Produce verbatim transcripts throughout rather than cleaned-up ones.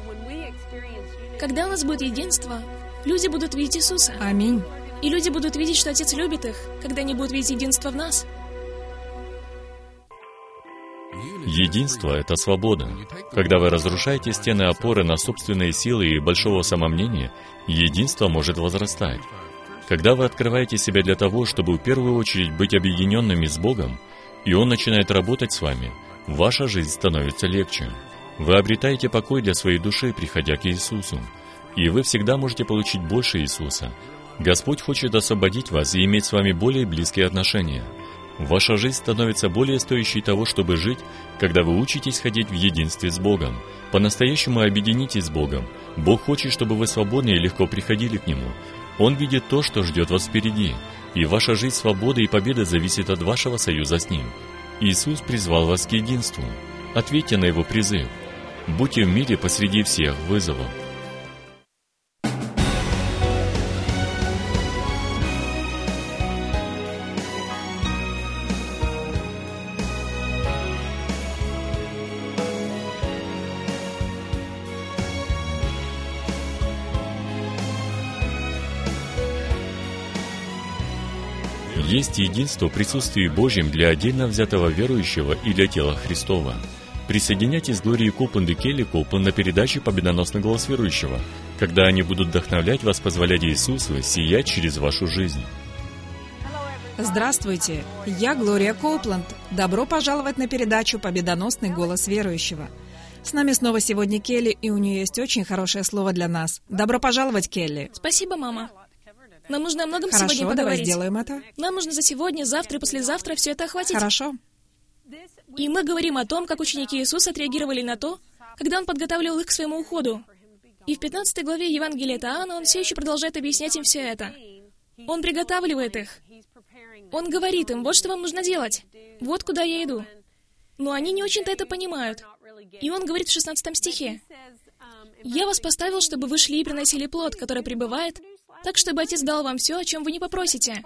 Когда у нас будет единство, люди будут видеть Иисуса. Аминь. И люди будут видеть, что Отец любит их, когда они будут видеть единство в нас. Единство — это свобода. Когда вы разрушаете стены опоры на собственные силы и большого самомнения, единство может возрастать. Когда вы открываете себя для того, чтобы в первую очередь быть объединенными с Богом, и Он начинает работать с вами, ваша жизнь становится легче. Вы обретаете покой для своей души, приходя к Иисусу. И вы всегда можете получить больше Иисуса. Господь хочет освободить вас и иметь с вами более близкие отношения. Ваша жизнь становится более стоящей того, чтобы жить, когда вы учитесь ходить в единстве с Богом. По-настоящему объединитесь с Богом. Бог хочет, чтобы вы свободно и легко приходили к Нему. Он видит то, что ждет вас впереди, и ваша жизнь свободы и победы зависит от вашего союза с Ним. Иисус призвал вас к единству. Ответьте на Его призыв. Будьте в мире посреди всех вызовов. Есть единство в присутствии Божьем для отдельно взятого верующего и для тела Христова. Присоединяйтесь к Глории Коупленд и Келли Коупленд на передаче «Победоносный голос верующего», когда они будут вдохновлять вас позволять Иисусу сиять через вашу жизнь. Здравствуйте, я Глория Коупленд. Добро пожаловать на передачу «Победоносный голос верующего». С нами снова сегодня Келли, и у нее есть очень хорошее слово для нас. Добро пожаловать, Келли. Спасибо, мама. Нам нужно о многом Хорошо, сегодня давай поговорить. сделаем это. Нам нужно за сегодня, завтра и послезавтра все это охватить. Хорошо. И мы говорим о том, как ученики Иисуса отреагировали на то, когда Он подготавливал их к своему уходу. И в пятнадцатой главе Евангелия от Иоанна Он все еще продолжает объяснять им все это. Он приготавливает их. Он говорит им, вот что вам нужно делать. Вот куда я иду. Но они не очень-то это понимают. И Он говорит в шестнадцатом стихе. «Я вас поставил, чтобы вы шли и приносили плод, который пребывает, так, чтобы Отец дал вам все, о чем вы не попросите,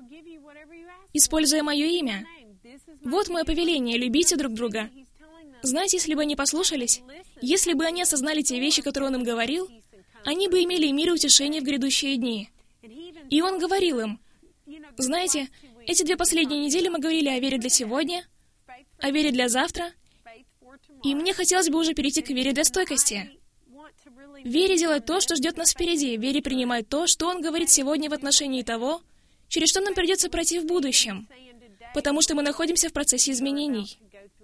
используя мое имя. Вот мое повеление, любите друг друга». Знаете, если бы они послушались, если бы они осознали те вещи, которые Он им говорил, они бы имели мир и утешение в грядущие дни. И Он говорил им, знаете, эти две последние недели мы говорили о вере для сегодня, о вере для завтра, и мне хотелось бы уже перейти к вере для стойкости. Вере делать то, что ждет нас впереди, вере принимать то, что Он говорит сегодня в отношении того, через что нам придется пройти в будущем, потому что мы находимся в процессе изменений.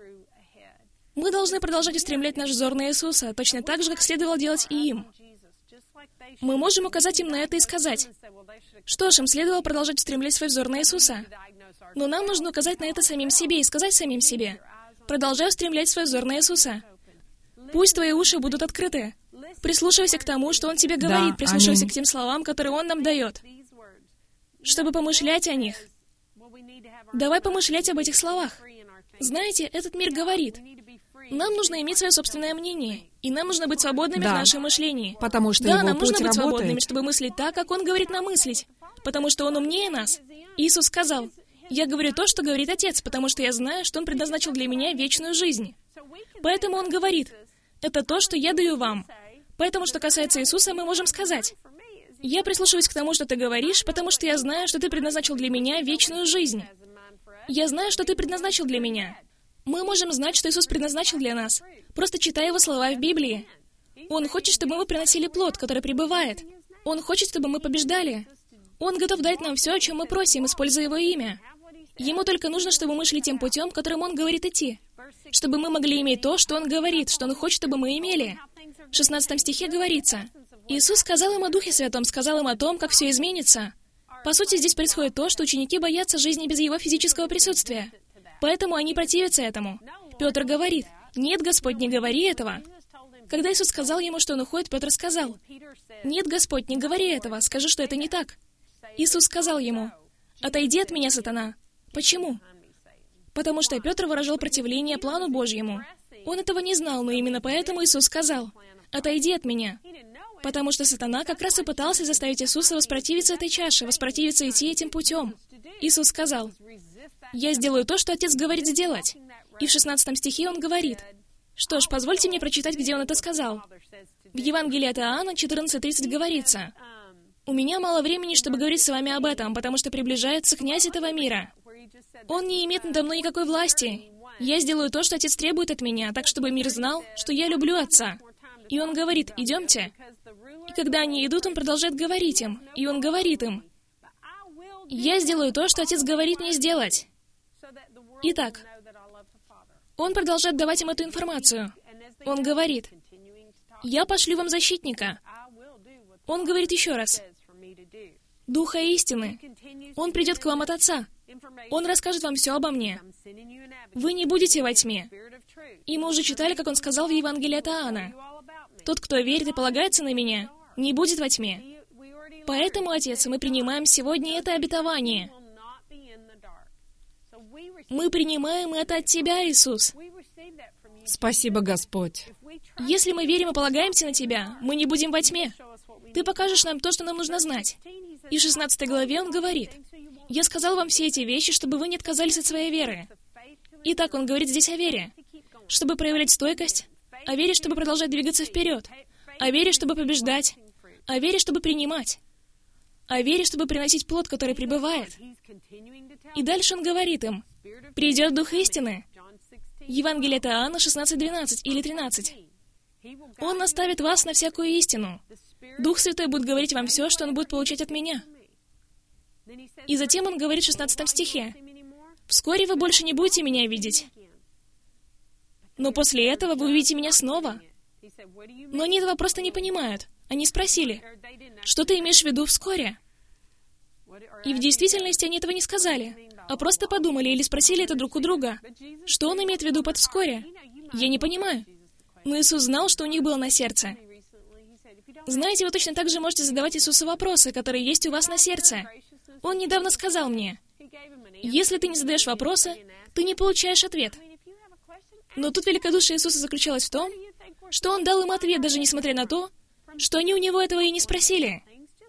Мы должны продолжать устремлять наш взор на Иисуса, точно так же, как следовало делать и им. Мы можем указать им на это и сказать, что ж, им следовало продолжать устремлять свой взор на Иисуса. Но нам нужно указать на это самим себе и сказать самим себе, продолжай устремлять свой взор на Иисуса. Пусть твои уши будут открыты. Прислушивайся к тому, что Он тебе говорит, Да, прислушивайся аминь. к тем словам, которые Он нам дает, чтобы помышлять о них. Давай помышлять об этих словах. Знаете, этот мир говорит, нам нужно иметь свое собственное мнение, и нам нужно быть свободными Да. в нашем мышлении. Потому что Да, его нам нужно путь быть свободными, работает. чтобы мыслить так, как Он говорит нам мыслить, потому что Он умнее нас. Иисус сказал, «Я говорю то, что говорит Отец, потому что я знаю, что Он предназначил для меня вечную жизнь». Поэтому Он говорит, «Это то, что я даю вам». Поэтому, что касается Иисуса, мы можем сказать, «Я прислушиваюсь к тому, что ты говоришь, потому что я знаю, что ты предназначил для меня вечную жизнь. Я знаю, что ты предназначил для меня». Мы можем знать, что Иисус предназначил для нас, просто читая Его слова в Библии. Он хочет, чтобы мы приносили плод, который пребывает. Он хочет, чтобы мы побеждали. Он готов дать нам все, о чем мы просим, используя Его имя. Ему только нужно, чтобы мы шли тем путем, которым Он говорит идти. Чтобы мы могли иметь то, что Он говорит, что Он хочет, чтобы мы имели. В шестнадцатом стихе говорится, Иисус сказал им о Духе Святом, сказал им о том, как все изменится. По сути, здесь происходит то, что ученики боятся жизни без Его физического присутствия. Поэтому они противятся этому. Петр говорит, «Нет, Господь, не говори этого». Когда Иисус сказал ему, что Он уходит, Петр сказал, «Нет, Господь, не говори этого, скажи, что это не так». Иисус сказал ему, «Отойди от меня, сатана». Почему? Потому что Петр выражал противление плану Божьему. Он этого не знал, но именно поэтому Иисус сказал, «Отойди от меня». Потому что сатана как раз и пытался заставить Иисуса воспротивиться этой чаше, воспротивиться идти этим путем. Иисус сказал, «Я сделаю то, что Отец говорит сделать». И в шестнадцатом стихе Он говорит, что ж, позвольте мне прочитать, где Он это сказал. В Евангелии от Иоанна четырнадцать тридцать говорится: «У меня мало времени, чтобы говорить с вами об этом, потому что приближается князь этого мира. Он не имеет надо мной никакой власти. Я сделаю то, что Отец требует от меня, так чтобы мир знал, что я люблю Отца». И он говорит: «Идемте». И когда они идут, он продолжает говорить им. И он говорит им: «Я сделаю то, что Отец говорит мне сделать». Итак, он продолжает давать им эту информацию. Он говорит: «Я пошлю вам защитника». Он говорит еще раз: «Духа истины. Он придет к вам от Отца. Он расскажет вам все обо мне. Вы не будете во тьме». И мы уже читали, как он сказал в Евангелии от Иоанна: «Тот, кто верит и полагается на меня, не будет во тьме». Поэтому, Отец, мы принимаем сегодня это обетование. Мы принимаем это от Тебя, Иисус. Спасибо, Господь. Если мы верим и полагаемся на Тебя, мы не будем во тьме. Ты покажешь нам то, что нам нужно знать. И в шестнадцатой главе он говорит: «Я сказал вам все эти вещи, чтобы вы не отказались от своей веры». Итак, он говорит здесь о вере, чтобы проявлять стойкость, о вере, чтобы продолжать двигаться вперед, о вере, чтобы побеждать, о вере, чтобы принимать, о вере, чтобы приносить плод, который пребывает. И дальше он говорит им: «Придет Дух истины». Евангелие от Иоанна шестнадцать двенадцать или тринадцать. «Он наставит вас на всякую истину. Дух Святой будет говорить вам все, что Он будет получать от Меня». И затем он говорит в шестнадцатом стихе: «Вскоре вы больше не будете Меня видеть, но после этого вы увидите Меня снова». Но они этого просто не понимают. Они спросили: «Что ты имеешь в виду вскоре?» И в действительности они этого не сказали, а просто подумали или спросили это друг у друга. Что он имеет в виду под «вскоре»? Я не понимаю. Но Иисус знал, что у них было на сердце. Знаете, вы точно так же можете задавать Иисусу вопросы, которые есть у вас на сердце. Он недавно сказал мне: «Если ты не задаешь вопросы, ты не получаешь ответ». Но тут великодушие Иисуса заключалось в том, что Он дал им ответ, даже несмотря на то, что они у Него этого и не спросили.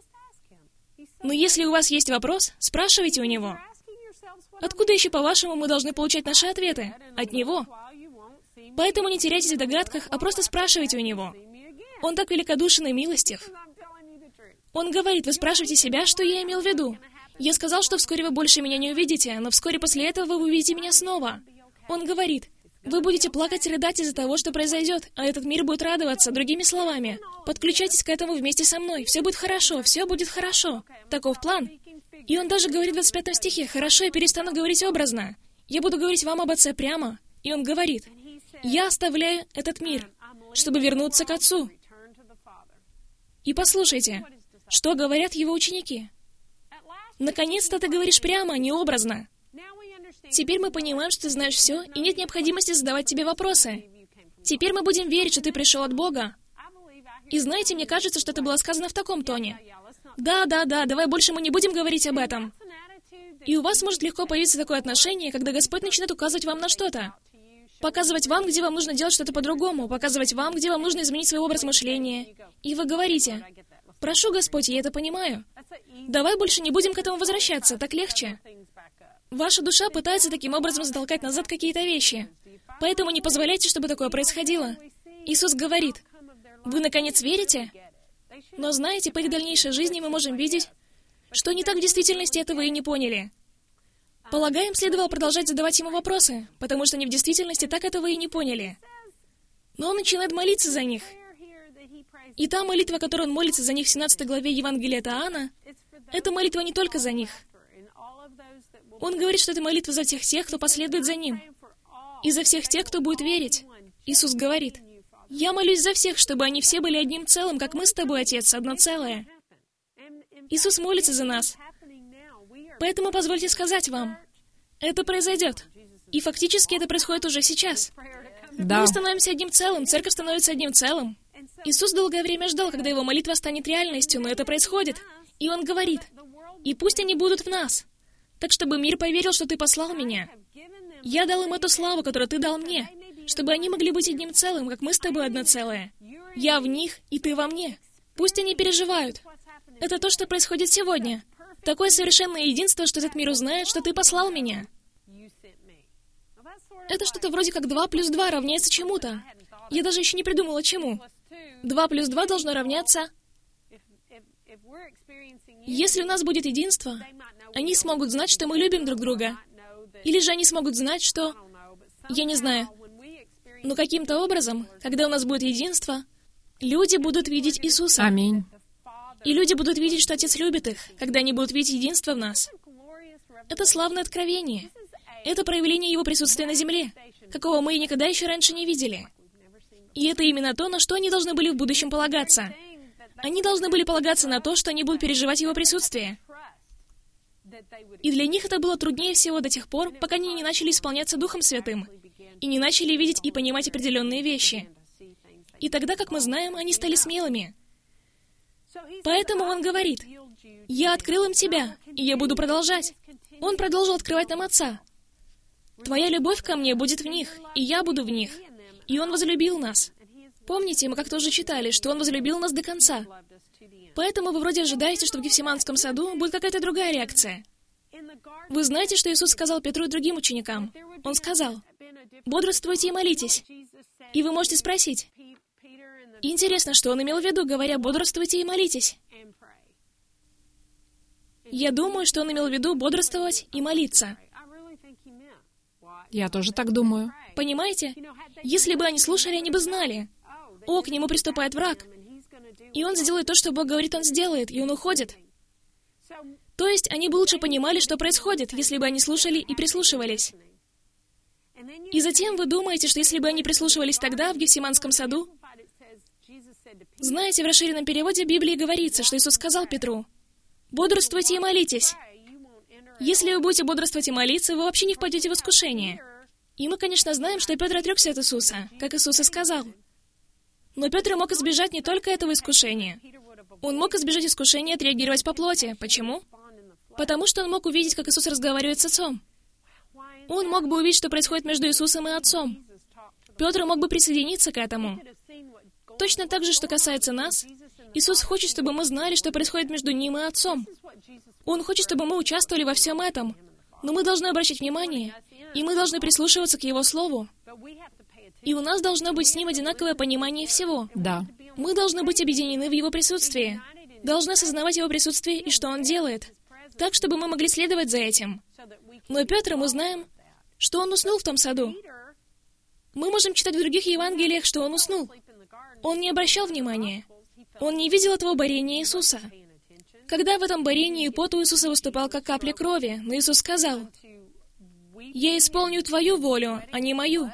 Но если у вас есть вопрос, спрашивайте у Него. Откуда еще, по-вашему, мы должны получать наши ответы? От Него. Поэтому не теряйтесь в догадках, а просто спрашивайте у Него. Он так великодушен и милостив. Он говорит: «Вы спрашиваете себя, что я имел в виду. Я сказал, что вскоре вы больше меня не увидите, но вскоре после этого вы увидите меня снова». Он говорит: «Вы будете плакать и рыдать из-за того, что произойдет, а этот мир будет радоваться». Другими словами, подключайтесь к этому вместе со мной. Все будет хорошо, все будет хорошо. Таков план. И он даже говорит в двадцать пятом стихе: «Хорошо, я перестану говорить образно. Я буду говорить вам об Отце прямо». И он говорит: «Я оставляю этот мир, чтобы вернуться к Отцу». И послушайте, что говорят его ученики. «Наконец-то ты говоришь прямо, а не образно. Теперь мы понимаем, что ты знаешь все, и нет необходимости задавать тебе вопросы. Теперь мы будем верить, что ты пришел от Бога». И знаете, мне кажется, что это было сказано в таком тоне: «Да, да, да, давай больше мы не будем говорить об этом». И у вас может легко появиться такое отношение, когда Господь начинает указывать вам на что-то. Показывать вам, где вам нужно делать что-то по-другому, показывать вам, где вам нужно изменить свой образ мышления. И вы говорите: «Прошу, Господь, я это понимаю. Давай больше не будем к этому возвращаться, так легче». Ваша душа пытается таким образом затолкать назад какие-то вещи. Поэтому не позволяйте, чтобы такое происходило. Иисус говорит: «Вы, наконец, верите?» Но знаете, по их дальнейшей жизни мы можем видеть, что они так в действительности этого и не поняли. Полагаем, следовало продолжать задавать ему вопросы, потому что они в действительности так этого и не поняли. Но он начинает молиться за них. И та молитва, которой он молится за них в семнадцатой главе Евангелия от Иоанна, это молитва не только за них. Он говорит, что это молитва за всех тех, кто последует за ним, и за всех тех, кто будет верить. Иисус говорит: «Я молюсь за всех, чтобы они все были одним целым, как мы с тобой, Отец, одно целое». Иисус молится за нас. Поэтому позвольте сказать вам, это произойдет. И фактически это происходит уже сейчас. Да. Мы становимся одним целым, церковь становится одним целым. Иисус долгое время ждал, когда его молитва станет реальностью, но это происходит. И он говорит: «И пусть они будут в нас, так чтобы мир поверил, что ты послал меня. Я дал им эту славу, которую ты дал мне, чтобы они могли быть одним целым, как мы с тобой одно целое. Я в них, и ты во мне. Пусть они переживают. Это то, что происходит сегодня. Такое совершенное единство, что этот мир узнает, что ты послал меня». Это что-то вроде как два плюс два равняется чему-то. Я даже еще не придумала, чему. Два плюс два должно равняться... Если у нас будет единство, они смогут знать, что мы любим друг друга. Или же они смогут знать, что... Я не знаю. Но каким-то образом, когда у нас будет единство, люди будут видеть Иисуса. Аминь. И люди будут видеть, что Отец любит их, когда они будут видеть единство в нас. Это славное откровение. Это проявление Его присутствия на земле, какого мы никогда еще раньше не видели. И это именно то, на что они должны были в будущем полагаться. Они должны были полагаться на то, что они будут переживать Его присутствие. И для них это было труднее всего до тех пор, пока они не начали исполняться Духом Святым, и не начали видеть и понимать определенные вещи. И тогда, как мы знаем, они стали смелыми. Поэтому Он говорит: «Я открыл им тебя, и я буду продолжать». Он продолжил открывать нам Отца. «Твоя любовь ко мне будет в них, и я буду в них». И Он возлюбил нас. Помните, мы как-то уже читали, что Он возлюбил нас до конца. Поэтому вы вроде ожидаете, что в Гефсиманском саду будет какая-то другая реакция. Вы знаете, что Иисус сказал Петру и другим ученикам? Он сказал: «Бодрствуйте и молитесь». И вы можете спросить: интересно, что Он имел в виду, говоря «бодрствуйте и молитесь». Я думаю, что Он имел в виду бодрствовать и молиться. Я тоже так думаю. Понимаете? Если бы они слушали, они бы знали. О, к нему приступает враг. И он сделает то, что Бог говорит, он сделает, и он уходит. То есть, они бы лучше понимали, что происходит, если бы они слушали и прислушивались. И затем вы думаете, что если бы они прислушивались тогда, в Гефсиманском саду... Знаете, в расширенном переводе Библии говорится, что Иисус сказал Петру: «Бодрствуйте и молитесь». Если вы будете бодрствовать и молиться, вы вообще не впадете в искушение. И мы, конечно, знаем, что Петр отрекся от Иисуса, как Иисус и сказал. Но Петр мог избежать не только этого искушения. Он мог избежать искушения отреагировать по плоти. Почему? Потому что он мог увидеть, как Иисус разговаривает с Отцом. Он мог бы увидеть, что происходит между Иисусом и Отцом. Петр мог бы присоединиться к этому. Точно так же, что касается нас, Иисус хочет, чтобы мы знали, что происходит между Ним и Отцом. Он хочет, чтобы мы участвовали во всем этом. Но мы должны обращать внимание, и мы должны прислушиваться к Его Слову. И у нас должно быть с Ним одинаковое понимание всего. Да. Мы должны быть объединены в Его присутствии, должны осознавать Его присутствие и что Он делает, так, чтобы мы могли следовать за этим. Но Петр, мы знаем, что он уснул в том саду. Мы можем читать в других Евангелиях, что он уснул. Он не обращал внимания. Он не видел этого борения Иисуса. Когда в этом борении пот у Иисуса выступал как капли крови, но Иисус сказал: «Я исполню Твою волю, а не мою».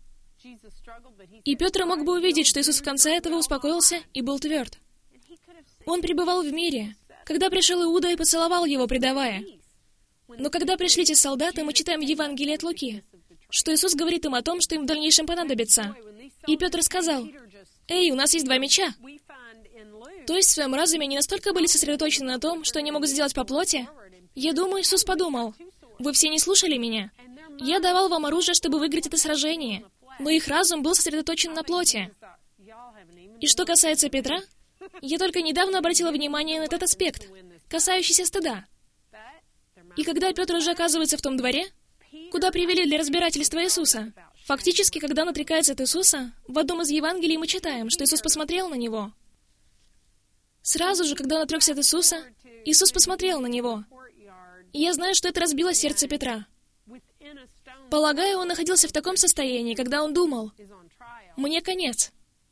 И Петр мог бы увидеть, что Иисус в конце этого успокоился и был тверд. Он пребывал в мире, когда пришел Иуда и поцеловал его, предавая. Но когда пришли те солдаты, мы читаем в Евангелии от Луки, что Иисус говорит им о том, что им в дальнейшем понадобится. И Петр сказал: «Эй, у нас есть два меча». То есть в своем разуме они настолько были сосредоточены на том, что они могут сделать по плоти. Я думаю, Иисус подумал: «Вы все не слушали меня. Я давал вам оружие, чтобы выиграть это сражение». Но их разум был сосредоточен на плоти. И что касается Петра, я только недавно обратила внимание на этот аспект, касающийся стыда. И когда Петр уже оказывается в том дворе, куда привели для разбирательства Иисуса, фактически, когда он отрекается от Иисуса, в одном из Евангелий мы читаем, что Иисус посмотрел на него. Сразу же, когда он отрекся от Иисуса, Иисус посмотрел на него. И я знаю, что это разбило сердце Петра. Полагаю, он находился в таком состоянии, когда он думал: «Мне конец.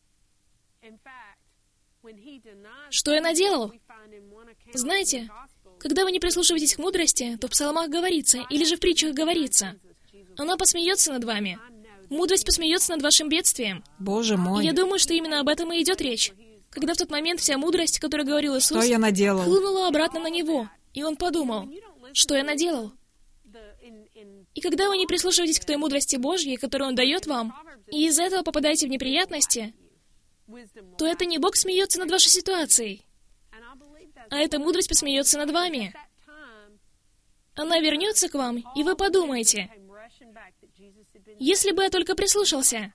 Что я наделал?» Знаете, когда вы не прислушиваетесь к мудрости, то в псалмах говорится, или же в притчах говорится: «Она посмеется над вами». Мудрость посмеется над вашим бедствием. Боже мой. И я думаю, что именно об этом и идет речь. Когда в тот момент вся мудрость, которую говорил Иисус, что я наделал? хлынула обратно на него, и он подумал: «Что я наделал?» И когда вы не прислушиваетесь к той мудрости Божьей, которую Он дает вам, и из-за этого попадаете в неприятности, то это не Бог смеется над вашей ситуацией, а эта мудрость посмеется над вами. Она вернется к вам, и вы подумаете: «Если бы я только прислушался».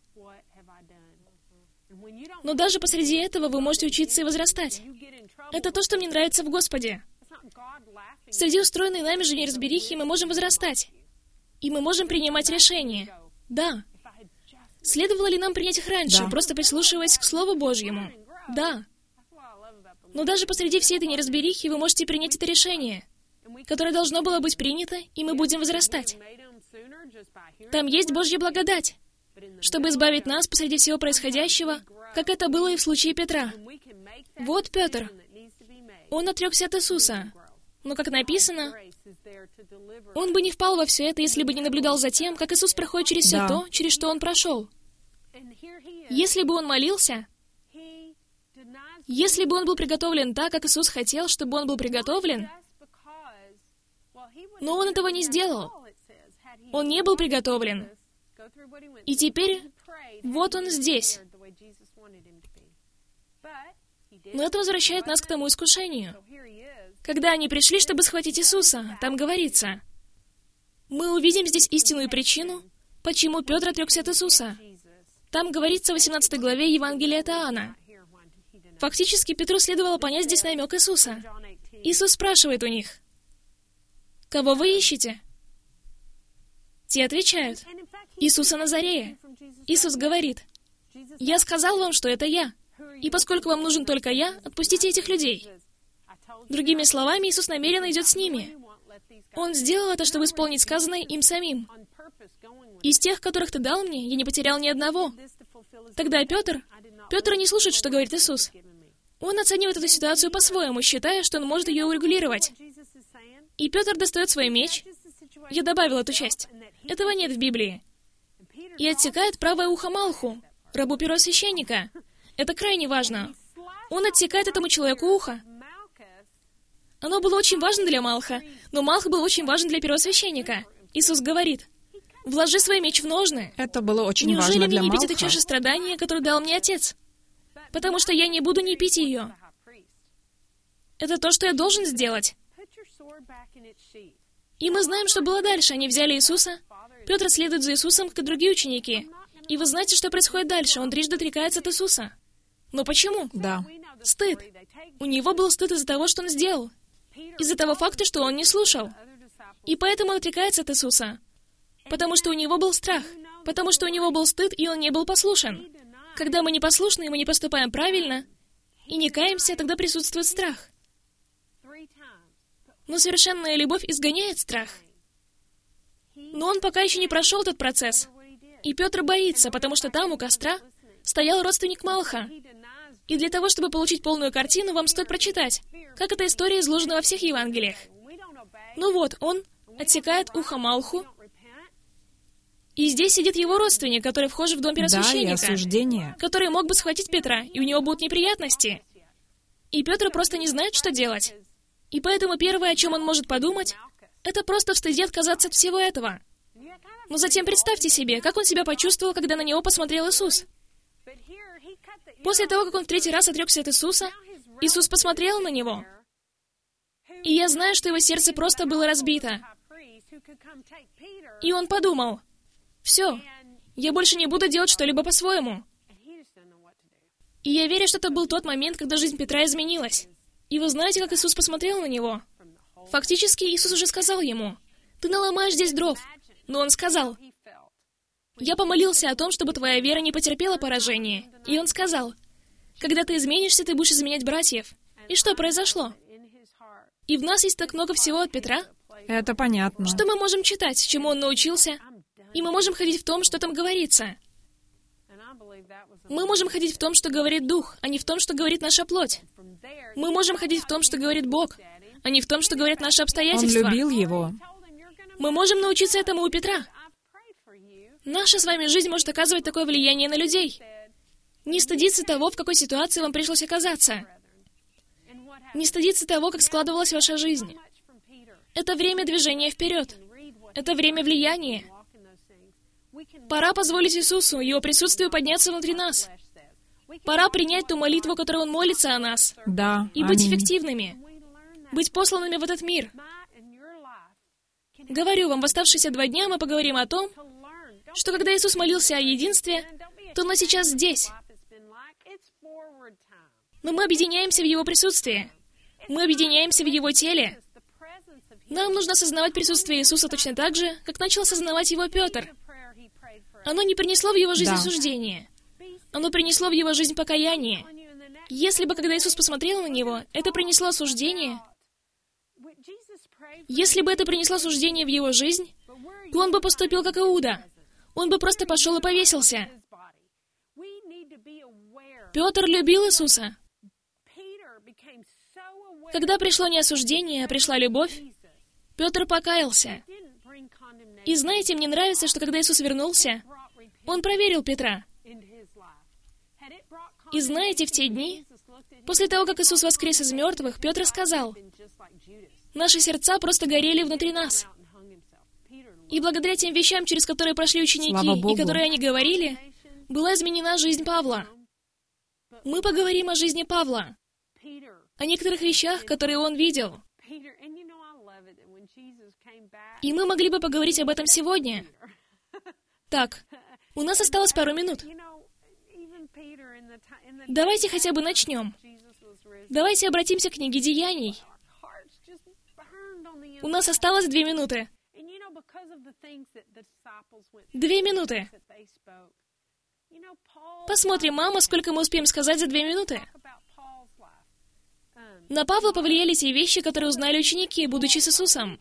Но даже посреди этого вы можете учиться и возрастать. Это то, что мне нравится в Господе. Среди устроенной нами же неразберихи мы можем возрастать. И мы можем принимать решения. Да. Следовало ли нам принять их раньше, Да. просто прислушиваясь к Слову Божьему? Да. Но даже посреди всей этой неразберихи вы можете принять это решение, которое должно было быть принято, и мы будем возрастать. Там есть Божья благодать, чтобы избавить нас посреди всего происходящего, как это было и в случае Петра. Вот Петр. Он отрекся от Иисуса. Но, как написано, он бы не впал во все это, если бы не наблюдал за тем, как Иисус проходит через все Да. то, через что он прошел. Если бы он молился, если бы он был приготовлен так, как Иисус хотел, чтобы он был приготовлен, но он этого не сделал. Он не был приготовлен. И теперь вот он здесь. Но это возвращает нас к тому искушению. Когда они пришли, чтобы схватить Иисуса, там говорится, мы увидим здесь истинную причину, почему Петр отрекся от Иисуса. Там говорится в восемнадцатой главе Евангелия от Иоанна. Фактически, Петру следовало понять здесь намек Иисуса. Иисус спрашивает у них, «Кого вы ищете?» Те отвечают, «Иисуса Назарея». Иисус говорит, «Я сказал вам, что это я, и поскольку вам нужен только я, отпустите этих людей». Другими словами, Иисус намеренно идет с ними. Он сделал это, чтобы исполнить сказанное им самим. «Из тех, которых ты дал мне, я не потерял ни одного». Тогда Петр, Петр не слушает, что говорит Иисус. Он оценивает эту ситуацию по-своему, считая, что он может ее урегулировать. И Петр достает свой меч. Я добавил эту часть. Этого нет в Библии. И отсекает правое ухо Малху, рабу первосвященника. Это крайне важно. Он отсекает этому человеку ухо. Оно было очень важно для Малха, но Малх был очень важен для первосвященника. Иисус говорит, «Вложи свой меч в ножны». Это было очень Неужели важно мне для не пить Малха? эту чашу страдания, которую дал мне Отец? Потому что я не буду не пить ее. Это то, что я должен сделать. И мы знаем, что было дальше. Они взяли Иисуса. Петр следует за Иисусом, как и другие ученики. И вы знаете, что происходит дальше. Он трижды отрекается от Иисуса. Но почему? Да. Стыд. У него был стыд из-за того, что он сделал. Из-за того факта, что он не слушал. И поэтому он отрекается от Иисуса. Потому что у него был страх. Потому что у него был стыд, и он не был послушен. Когда мы непослушны, и мы не поступаем правильно, и не каемся, тогда присутствует страх. Но совершенная любовь изгоняет страх. Но он пока еще не прошел этот процесс. И Петр боится, потому что там, у костра, стоял родственник Малха. И для того, чтобы получить полную картину, вам стоит прочитать, как эта история изложена во всех Евангелиях. Ну вот, он отсекает ухо Малху, и здесь сидит его родственник, который вхож в дом Да, и первосвященника, осуждение. который мог бы схватить Петра, и у него будут неприятности. И Петр просто не знает, что делать. И поэтому первое, о чем он может подумать, это просто в стыде отказаться от всего этого. Но затем представьте себе, как он себя почувствовал, когда на него посмотрел Иисус. После того, как он в третий раз отрекся от Иисуса, Иисус посмотрел на него. И я знаю, что его сердце просто было разбито. И он подумал, «Все, я больше не буду делать что-либо по-своему». И я верю, что это был тот момент, когда жизнь Петра изменилась. И вы знаете, как Иисус посмотрел на него? Фактически, Иисус уже сказал ему, «Ты наломаешь здесь дров». Но он сказал, «Я помолился о том, чтобы твоя вера не потерпела поражение». И он сказал, «Когда ты изменишься, ты будешь изменять братьев». И что произошло? И в нас есть так много всего от Петра. Это понятно. Что мы можем читать, чему он научился? И мы можем ходить в том, что там говорится. Мы можем ходить в том, что говорит Дух, а не в том, что говорит наша плоть. Мы можем ходить в том, что говорит Бог, а не в том, что говорят наши Он обстоятельства. любил его. Мы можем научиться этому у Петра. Наша с вами жизнь может оказывать такое влияние на людей. Не стыдиться того, в какой ситуации вам пришлось оказаться. Не стыдиться того, как складывалась ваша жизнь. Это время движения вперед. Это время влияния. Пора позволить Иисусу, Его присутствию подняться внутри нас. Пора принять ту молитву, которой Он молится о нас, Да. и быть Аминь. эффективными, быть посланными в этот мир. Говорю вам, в оставшиеся два дня мы поговорим о том, что когда Иисус молился о единстве, то Он сейчас здесь. Но мы объединяемся в Его присутствии. Мы объединяемся в Его теле. Нам нужно осознавать присутствие Иисуса точно так же, как начал осознавать Его Петр. Оно не принесло в его жизнь Да. осуждение. Оно принесло в его жизнь покаяние. Если бы, когда Иисус посмотрел на него, это принесло осуждение, если бы это принесло осуждение в его жизнь, то он бы поступил как Иуда. Он бы просто пошел и повесился. Петр любил Иисуса. Когда пришло не осуждение, а пришла любовь, Петр покаялся. И знаете, мне нравится, что когда Иисус вернулся, Он проверил Петра. И знаете, в те дни, после того, как Иисус воскрес из мертвых, Петр сказал, «Наши сердца просто горели внутри нас». И благодаря тем вещам, через которые прошли ученики, и которые они говорили, была изменена жизнь Павла. Мы поговорим о жизни Павла, о некоторых вещах, которые он видел. И мы могли бы поговорить об этом сегодня. Так, у нас осталось пару минут. Давайте хотя бы начнем. Давайте обратимся к книге Деяний. У нас осталось две минуты. Две минуты. Посмотрим, мама, сколько мы успеем сказать за две минуты. На Павла повлияли те вещи, которые узнали ученики, будучи с Иисусом.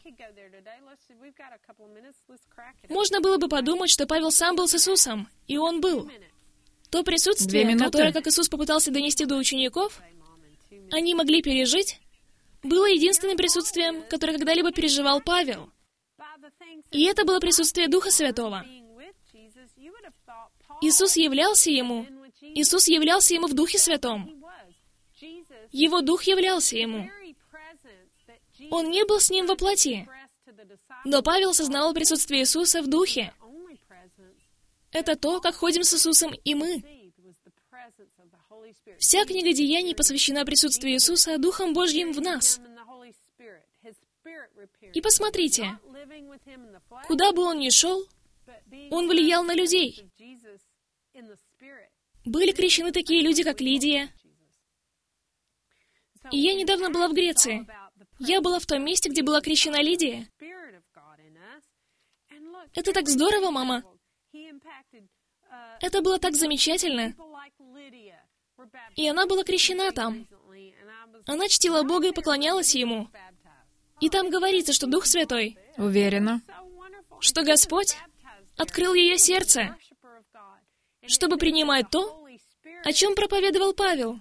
Можно было бы подумать, что Павел сам был с Иисусом, и он был. То присутствие, которое, как Иисус попытался донести до учеников, они могли пережить, было единственным присутствием, которое когда-либо переживал Павел. И это было присутствие Духа Святого. Иисус являлся ему. Иисус являлся ему в Духе Святом. Его Дух являлся ему. Он не был с ним во плоти. Но Павел осознавал присутствие Иисуса в Духе. Это то, как ходим с Иисусом и мы. Вся книга Деяний посвящена присутствию Иисуса Духом Божьим в нас. И посмотрите, куда бы он ни шел, он влиял на людей. Были крещены такие люди, как Лидия. И я недавно была в Греции. Я была в том месте, где была крещена Лидия. Это так здорово, мама. Это было так замечательно. И она была крещена там. Она чтила Бога и поклонялась Ему. И там говорится, что Дух Святой, уверена, что Господь открыл ее сердце, чтобы принимать то, о чем проповедовал Павел.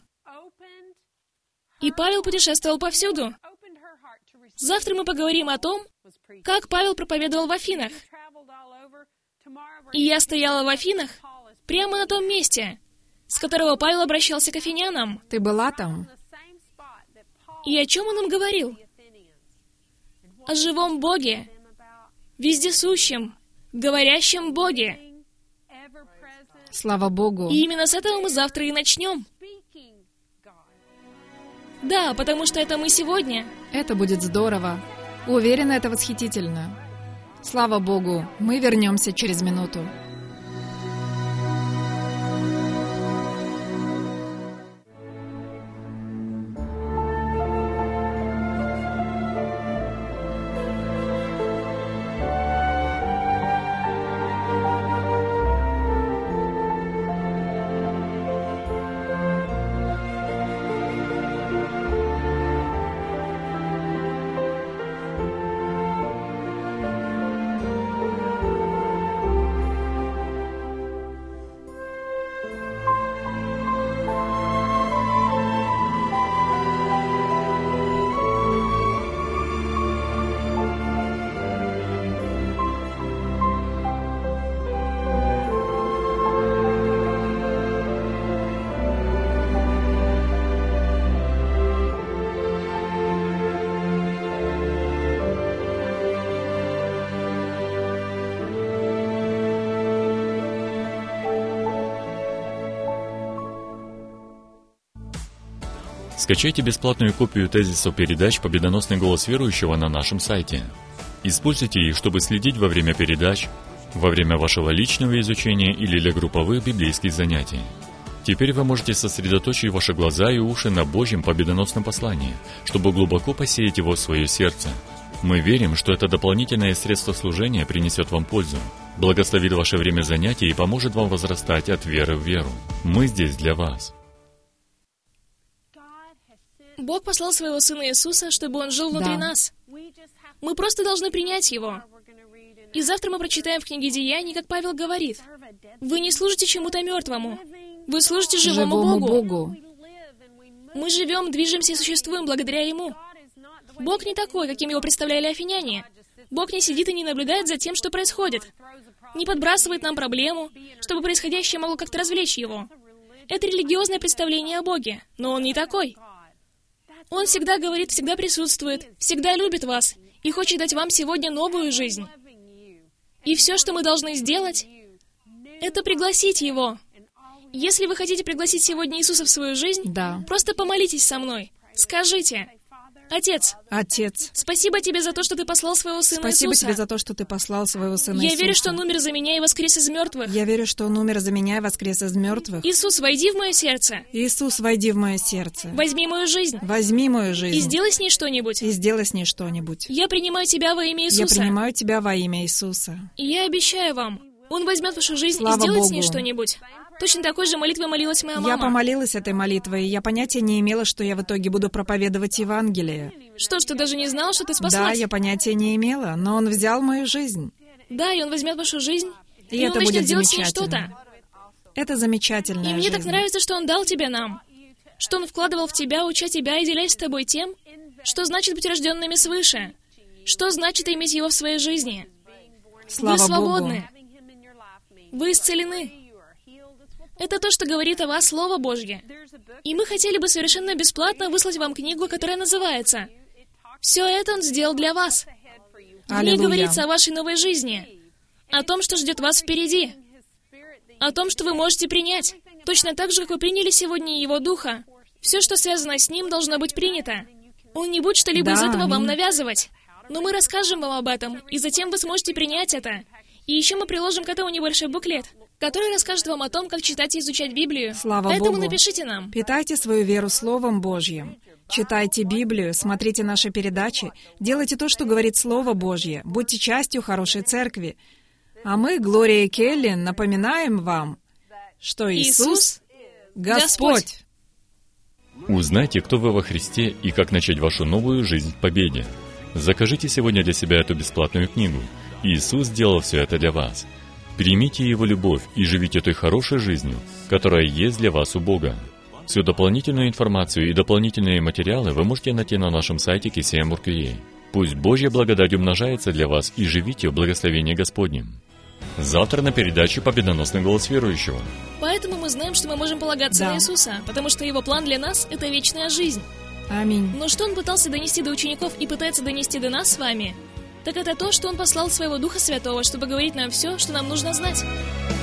И Павел путешествовал повсюду. Завтра мы поговорим о том, как Павел проповедовал в Афинах. И я стояла в Афинах, прямо на том месте, с которого Павел обращался к афинянам. Ты была там? И о чем он им говорил? О живом Боге, вездесущем, говорящем Боге. Слава Богу. И именно с этого мы завтра и начнем. Да, потому что это мы сегодня. Это будет здорово. Уверена, это восхитительно. Слава Богу, мы вернемся через минуту. Скачайте бесплатную копию тезисов передач «Победоносный голос верующего» на нашем сайте. Используйте их, чтобы следить во время передач, во время вашего личного изучения или для групповых библейских занятий. Теперь вы можете сосредоточить ваши глаза и уши на Божьем победоносном послании, чтобы глубоко посеять его в свое сердце. Мы верим, что это дополнительное средство служения принесет вам пользу, благословит ваше время занятий и поможет вам возрастать от веры в веру. Мы здесь для вас. Бог послал своего Сына Иисуса, чтобы Он жил внутри Да. нас. Мы просто должны принять Его. И завтра мы прочитаем в книге Деяний, как Павел говорит, «Вы не служите чему-то мертвому, вы служите живому, Живому Богу». Богу. Мы живем, движемся и существуем благодаря Ему. Бог не такой, каким Его представляли афиняне. Бог не сидит и не наблюдает за тем, что происходит. Не подбрасывает нам проблему, чтобы происходящее могло как-то развлечь Его. Это религиозное представление о Боге, но Он не такой. Он всегда говорит, всегда присутствует, всегда любит вас и хочет дать вам сегодня новую жизнь. И все, что мы должны сделать, это пригласить Его. Если вы хотите пригласить сегодня Иисуса в свою жизнь, Да. просто помолитесь со мной. Скажите, «Отец, Отец, спасибо Тебе за то, что Ты послал своего Сына спасибо Иисуса. Тебе за то, что Ты послал своего Сына Я Иисуса. верю, что Он умер за меня и воскрес из мертвых. Я верю, что Он умер за меня и воскрес из мертвых. Иисус, войди в мое сердце. Иисус, войди в мое сердце. Возьми мою жизнь. Возьми мою И жизнь сделай с ней что-нибудь. и сделай с ней что-нибудь. Я принимаю Тебя во имя Я Иисуса. принимаю Тебя во имя Иисуса. И я обещаю вам, Он возьмет вашу жизнь Слава и сделает с ней Богу. что-нибудь. Точно такой же молитвой молилась моя Я мама. помолилась этой молитвой, и я понятия не имела, что я в итоге буду проповедовать Евангелие. Что ж, ты даже не знала, что ты Да, спаслась? я понятия не имела, но Он взял мою жизнь. Да, и Он возьмет вашу жизнь, И и, Он это начнет будет делать с ней замечательно. что-то. Это замечательная И мне так жизнь. нравится, что Он дал тебя нам. Что Он вкладывал в тебя, уча тебя и делясь с тобой тем, что значит быть рожденными свыше. Что значит иметь Его в своей жизни. Слава Вы свободны. Богу. Вы исцелены. Это то, что говорит о вас Слово Божье. И мы хотели бы совершенно бесплатно выслать вам книгу, которая называется «Все это Он сделал для вас». В ней Аллилуйя. говорится о вашей новой жизни, о том, что ждет вас впереди, о том, что вы можете принять, точно так же, как вы приняли сегодня Его Духа. Все, что связано с Ним, должно быть принято. Он не будет что-либо Да, из этого вам аминь. навязывать. Но мы расскажем вам об этом, и затем вы сможете принять это. И еще мы приложим к этому небольшой буклет, который расскажет вам о том, как читать и изучать Библию. Слава Поэтому Богу. напишите нам. Питайте свою веру Словом Божьим. Читайте Библию, смотрите наши передачи, делайте то, что говорит Слово Божье, будьте частью хорошей церкви. А мы, Глория и Келли, напоминаем вам, что Иисус — Господь. Узнайте, кто вы во Христе и как начать вашу новую жизнь в победе. Закажите сегодня для себя эту бесплатную книгу. Иисус сделал все это для вас. Примите Его любовь и живите той хорошей жизнью, которая есть для вас у Бога. Всю дополнительную информацию и дополнительные материалы вы можете найти на нашем сайте кей си эм точка ор кей эй. Пусть Божья благодать умножается для вас и живите в благословении Господнем. Завтра на передаче «Победоносный голос верующего». Поэтому мы знаем, что мы можем полагаться Да. на Иисуса, потому что Его план для нас — это вечная жизнь. Аминь. Но что Он пытался донести до учеников и пытается донести до нас с вами, так это то, что Он послал Своего Духа Святого, чтобы говорить нам все, что нам нужно знать.